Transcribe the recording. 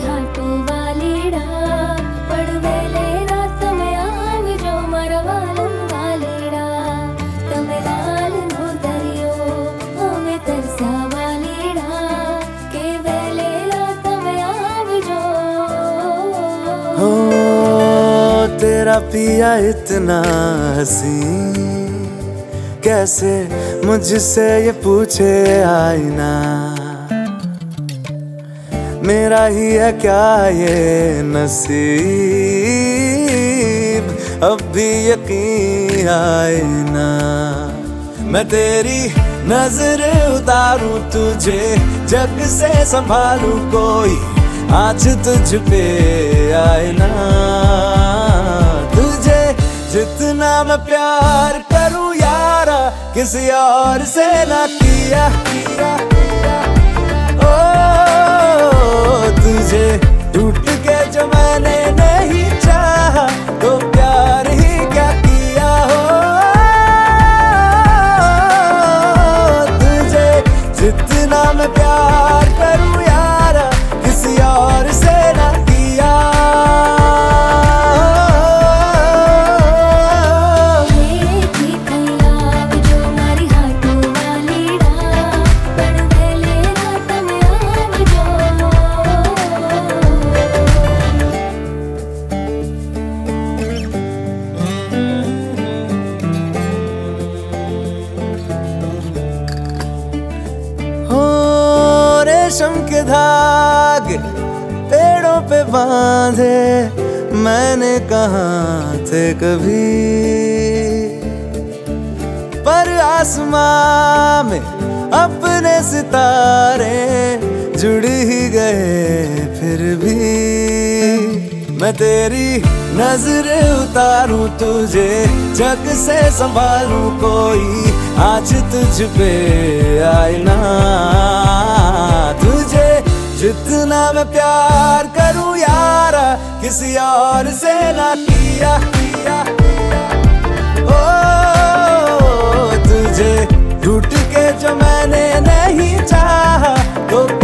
हाटो वालीड़ा पड़वेले रात में आव जो मरवालम वालीड़ा तमे लाल नो दरियो हमें तरसा वालीड़ा के वेले रात में आव जो हो तेरा पिया इतना हसी कैसे मुझसे ये पूछे आईना मेरा ही है क्या ये नसीब अब भी यकीन आए ना मैं तेरी नजर उतारूं तुझे जग से संभालूं कोई आज तुझ पे आए ना तुझे जितना मैं प्यार करूं यारा किसी और से ना किया ओ तुझे टूट के जो मैंने नहीं चाहा तो प्यार ही क्या किया हो तुझे जितना मैं प्यार करूं यारा किसी और से ना किया रेशम के धागे पेड़ों पे बांधे मैंने कहाँ थे कभी पर आसमां में अपने सितारे जुड़ ही गए फिर भी मैं तेरी नजर उतारूं तुझे जग से संभालूं कोई आज तुझ पे आए ना तुझे जितना मैं प्यार करूं यारा किसी और से ना किया ओ तुझे टूट के जो मैंने नहीं चाहा तो